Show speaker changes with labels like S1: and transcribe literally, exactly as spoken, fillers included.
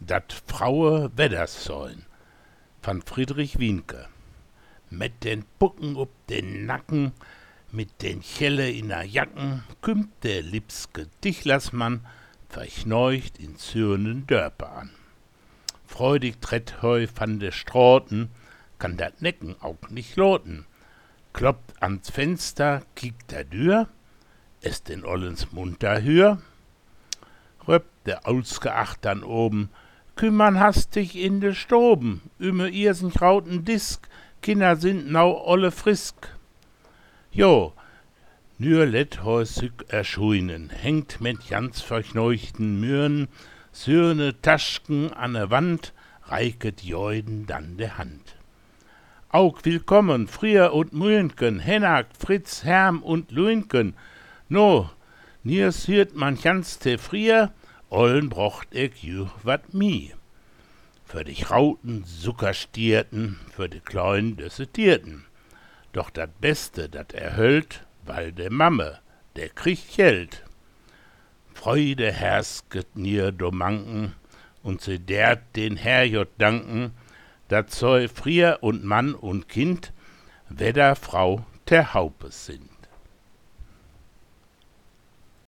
S1: Dat Fraue Weddersäun von Friedrich Wienke. Mit den Pucken ob den Nacken, mit den Chelle in der Jacken, kümmt der liebske Dichlersmann, verchneucht in zürnen Dörper an. Freudig tritt heu van de Stroten, kann dat Necken auch nicht loten. Kloppt ans Fenster, kiekt der Dür, es den Ollens munter hür. Röppt der Ausgeacht dann oben, kümmern hastig in de Stoben, üme ihrsen krauten Disk, Kinder sind nau olle frisk. Jo, nur let häusig erschuinen, hängt mit ganz verkneuchten Mürnen, Sürne Taschken an der Wand, reiket Jeuden dann de Hand. Aug willkommen, Frier und Mühnken, Hennak, Fritz, Herm und Luinken. No, niers hürt man ganz te Frier, ollen brocht ich jü wat mi. Für die Rauten Zuckerstierten, für die Kleinen Desertierten. Doch dat Beste, dat erhölt, weil de Mamme, der kriegt Geld. Freude hersket nier do Manken, und sie dert den Herrjot danken, dat soll Frier und Mann und Kind, Wedder Frau ter Haupes sind.